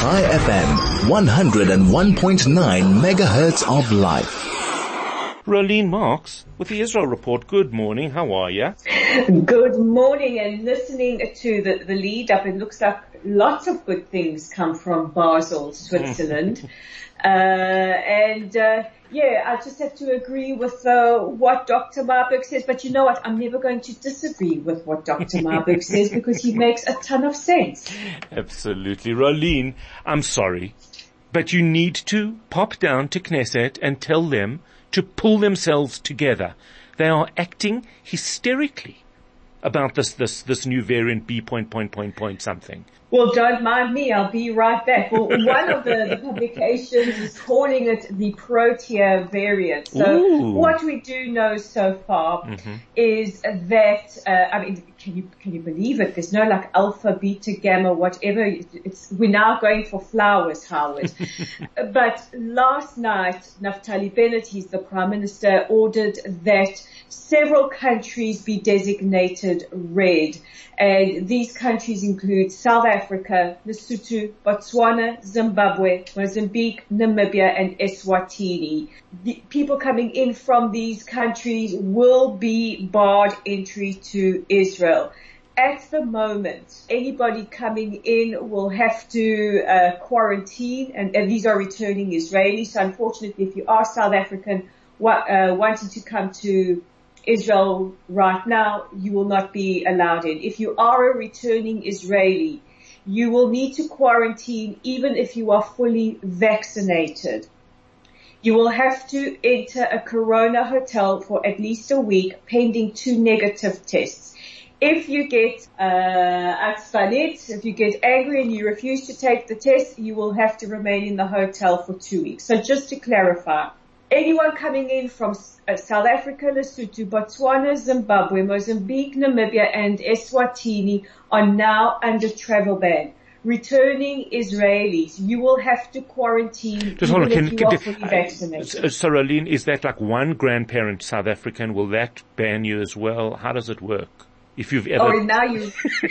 Chai FM, 101.9 megahertz of life. Rolene Marks with the Israel Report. Good morning. How are you? Good morning. And listening to the lead up, it looks like lots of good things come from Basel, Switzerland. I just have to agree with what Dr. Marburg says. But you know what? I'm never going to disagree with what Dr. Marburg says because he makes a ton of sense. Absolutely. Rolene, I'm sorry, but you need to pop down to Knesset and tell them to pull themselves together. They are acting hysterically about this new variant B point something. Well, don't mind me. I'll be right back. Well, one of the publications is calling it the Protea variant. So what we do know so far is that, can you believe it? There's no like alpha, beta, gamma, whatever. We're now going for flowers, Howard. But last night, Naftali Bennett, he's the Prime Minister, ordered that several countries be designated red. And these countries include South Africa, Lesotho, Botswana, Zimbabwe, Mozambique, Namibia, and Eswatini. The people coming in from these countries will be barred entry to Israel. At the moment, anybody coming in will have to quarantine, and these are returning Israelis. So unfortunately, if you are South African wanting to come to Israel right now, you will not be allowed in. If you are a returning Israeli, you will need to quarantine even if you are fully vaccinated. You will have to enter a Corona hotel for at least a week pending 2 negative tests. If you get if you get angry and you refuse to take the test, you will have to remain in the hotel for 2 weeks. So just to clarify, anyone coming in from South Africa, Lesotho, Botswana, Zimbabwe, Mozambique, Namibia, and Eswatini are now under travel ban. Returning Israelis, you will have to quarantine if you are fully vaccinated. So, Rolene, is that like one grandparent South African? Will that ban you as well? How does it work? If you've ever... Oh, now you're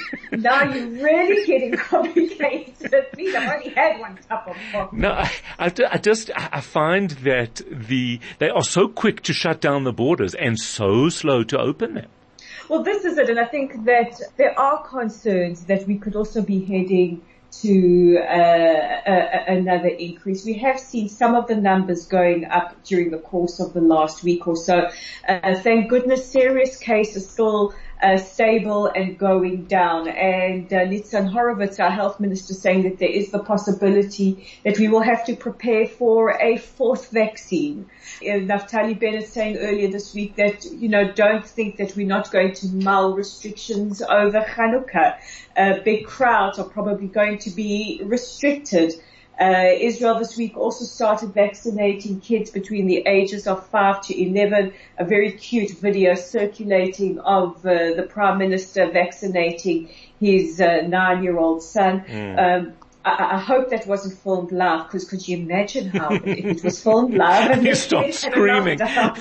really getting complicated with me. I've only had one cup of coffee. No, I find that they are so quick to shut down the borders and so slow to open them. Well, this is it. And I think that there are concerns that we could also be heading to another increase. We have seen some of the numbers going up during the course of the last week or so. Thank goodness serious cases still stable and going down. And Nitzan Horowitz, our health minister, saying that there is the possibility that we will have to prepare for a fourth vaccine. Naftali Bennett saying earlier this week that, don't think that we're not going to mull restrictions over Hanukkah. Big crowds are probably going to be restricted. Israel this week also started vaccinating kids between the ages of 5 to 11. A very cute video circulating of the Prime Minister vaccinating his 9-year-old son. I hope that wasn't filmed live, because could you imagine how if it was filmed live and you stopped screaming?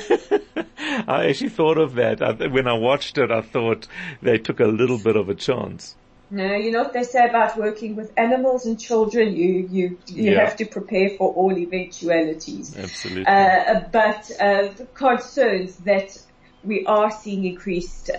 I actually thought of that. When I watched it, I thought they took a little bit of a chance. No, you know what they say about working with animals and children? You have to prepare for all eventualities. Absolutely. But the concerns that we are seeing increased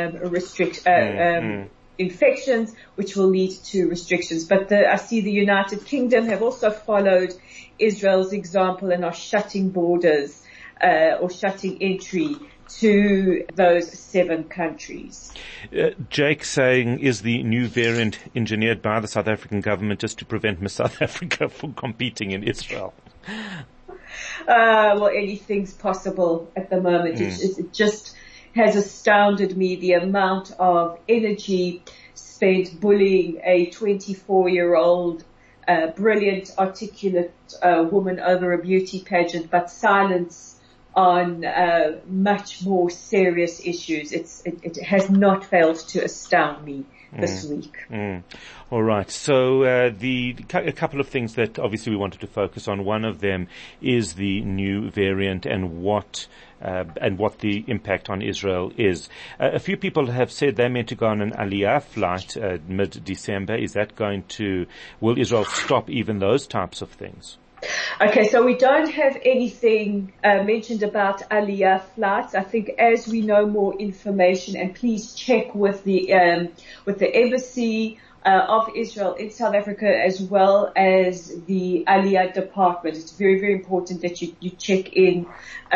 infections, which will lead to restrictions. But I see the United Kingdom have also followed Israel's example and are shutting borders or shutting entry to those 7 countries. Jake saying, is the new variant engineered by the South African government just to prevent Miss South Africa from competing in Israel? Well, anything's possible at the moment. It just has astounded me, the amount of energy spent bullying a 24-year-old, brilliant, articulate woman over a beauty pageant, but silence on much more serious issues. It has not failed to astound me this week. All right. So a couple of things that obviously we wanted to focus on. One of them is the new variant and what the impact on Israel is. A few people have said they're meant to go on an Aliyah flight mid-December. Will Israel stop even those types of things? Okay, so we don't have anything mentioned about Aliyah flights. I think as we know more information, and please check with the embassy of Israel in South Africa as well as the Aliyah department. It's very, very important that you check in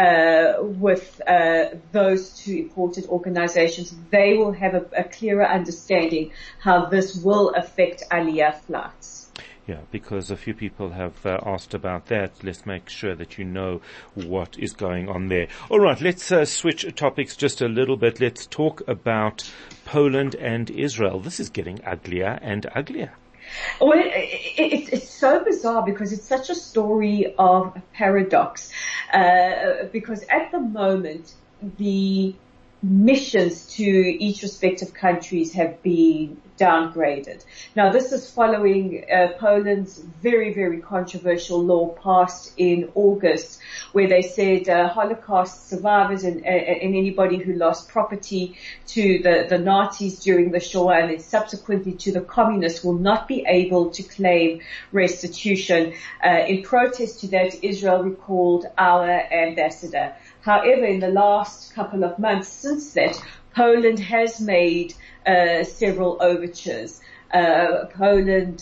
with those two important organizations. They will have a clearer understanding how this will affect Aliyah flights. Yeah, because a few people have asked about that. Let's make sure that you know what is going on there. All right, let's switch topics just a little bit. Let's talk about Poland and Israel. This is getting uglier and uglier. Well, it's so bizarre because it's such a story of paradox. Because at the moment, the missions to each respective countries have been downgraded. Now, this is following Poland's very, very controversial law passed in August, where they said Holocaust survivors and anybody who lost property to the Nazis during the Shoah and then subsequently to the communists will not be able to claim restitution. In protest to that, Israel recalled our ambassador. However, in the last couple of months since that, Poland has made several overtures. Poland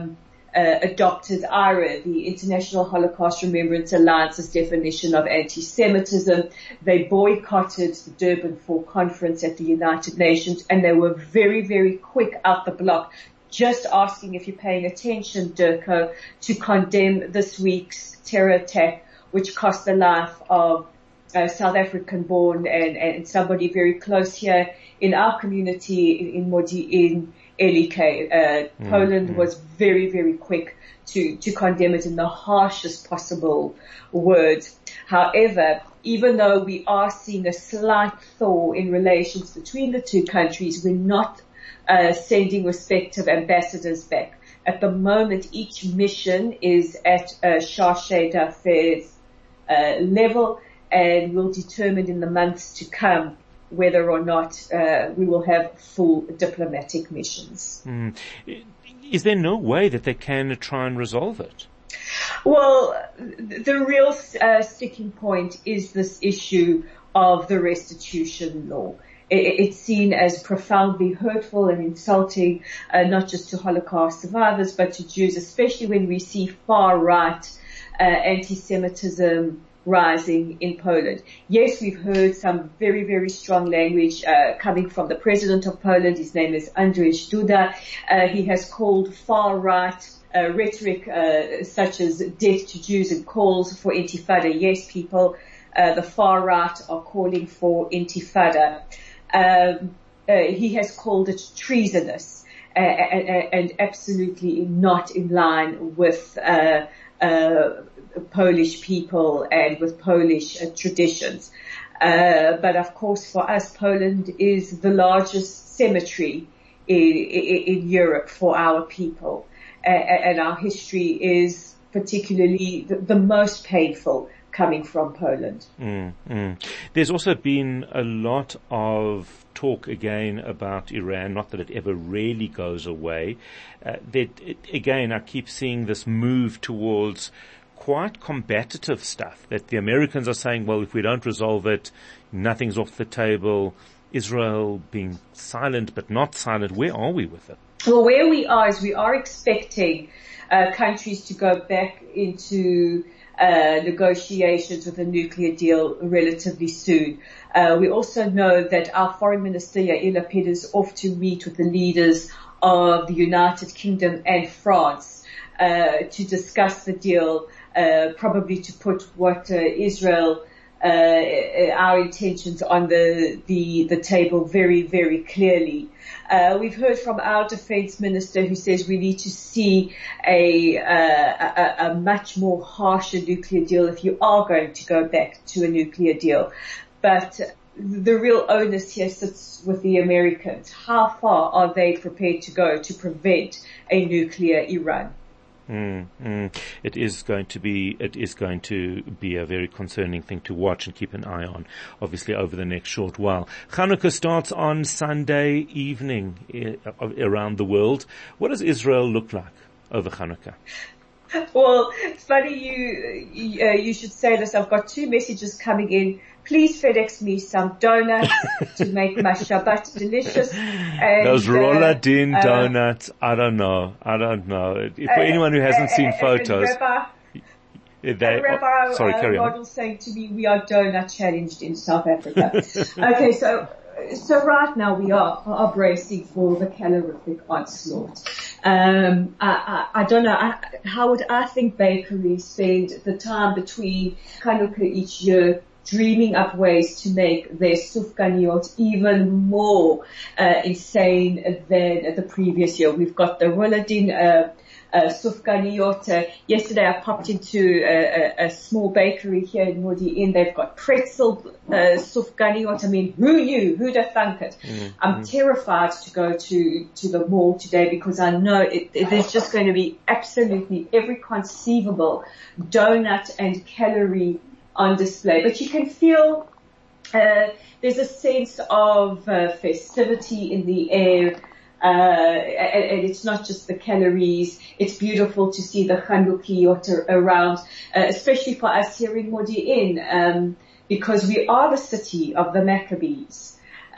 adopted IHRA, the International Holocaust Remembrance Alliance's definition of anti-Semitism. They boycotted the Durban 4 conference at the United Nations, and they were very, very quick out the block, just asking if you're paying attention, Durko, to condemn this week's terror attack, which cost the life of South African born and somebody very close here in our community in Modi in Elike. Poland was very, very quick to condemn it in the harshest possible words. However, even though we are seeing a slight thaw in relations between the two countries, we're not sending respective ambassadors back. At the moment, each mission is at chargé d'affaires level, and will determine in the months to come whether or not we will have full diplomatic missions. Is there no way that they can try and resolve it? Well, the real sticking point is this issue of the restitution law. It's seen as profoundly hurtful and insulting, not just to Holocaust survivors, but to Jews, especially when we see far-right anti-Semitism rising in Poland. Yes, we've heard some very, very strong language coming from the president of Poland. His name is Andrzej Duda. He has called far-right rhetoric such as death to Jews and calls for intifada. Yes, people, the far-right are calling for intifada. He has called it treasonous and absolutely not in line with Polish people and with Polish traditions. But of course for us, Poland is the largest cemetery in Europe for our people. And our history is particularly the most painful coming from Poland. There's also been a lot of talk again about Iran, not that it ever really goes away. Again, I keep seeing this move towards quite combative stuff, that the Americans are saying, well, if we don't resolve it, nothing's off the table. Israel being silent but not silent. Where are we with it? Well, where we are is we are expecting countries to go back into negotiations with a nuclear deal relatively soon. We also know that our Foreign Minister Yair Lapid is off to meet with the leaders of the United Kingdom and France to discuss the deal, probably to put what Israel, our intentions on the table very, very clearly. We've heard from our defense minister who says we need to see a much more harsher nuclear deal if you are going to go back to a nuclear deal. But the real onus here sits with the Americans. How far are they prepared to go to prevent a nuclear Iran? It is going to be a very concerning thing to watch and keep an eye on, obviously, over the next short while. Hanukkah starts on Sunday evening around the world. What does Israel look like over Hanukkah? Well, it's funny you should say this. I've got 2 messages coming in. Please FedEx me some donuts to make my Shabbat delicious. And, those Rolla Din donuts, I don't know. For anyone who hasn't seen photos. Sorry, carry on. Model saying to me, we are donut challenged in South Africa. Okay, so right now we are bracing for the calorific onslaught. I don't know, I think bakeries spend the time between Hanukkah each year dreaming up ways to make their sufganiyot even more insane than the previous year. We've got the Roladin sufganiyot. Yesterday I popped into a small bakery here in Modi'in. They've got pretzel sufganiyot. I mean, who knew? Who'd have thunk it? I'm terrified to go to the mall today because I know there's just going to be absolutely every conceivable donut and calorie on display. But you can feel there's a sense of festivity in the air. And it's not just the calories. It's beautiful to see the Chanukiot around, especially for us here in Modi'in, because we are the city of the Maccabees.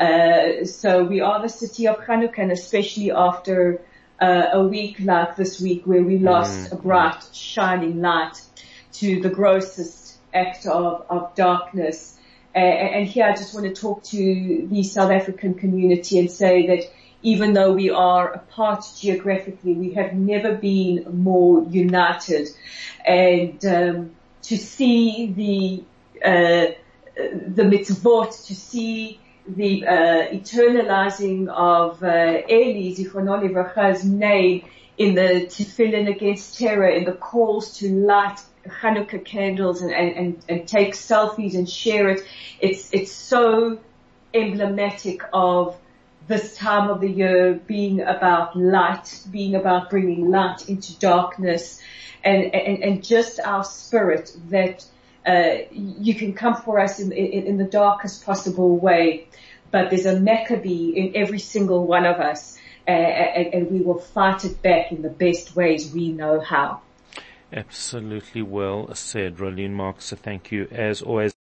So we are the city of Hanukkah, and especially after a week like this week where we lost a bright, shining light to the grossest act of darkness. And here I just want to talk to the South African community and say that even though we are apart geographically, we have never been more united. And to see the mitzvot, to see the eternalizing of Eli Zichrono Livracha's name in the tefillin against terror, in the calls to light Hanukkah candles and take selfies and share it. It's so emblematic of this time of the year being about light, being about bringing light into darkness, and just our spirit that you can come for us in the darkest possible way, but there's a Maccabee in every single one of us, and we will fight it back in the best ways we know how. Absolutely well said, Rolene Marks. Thank you as always.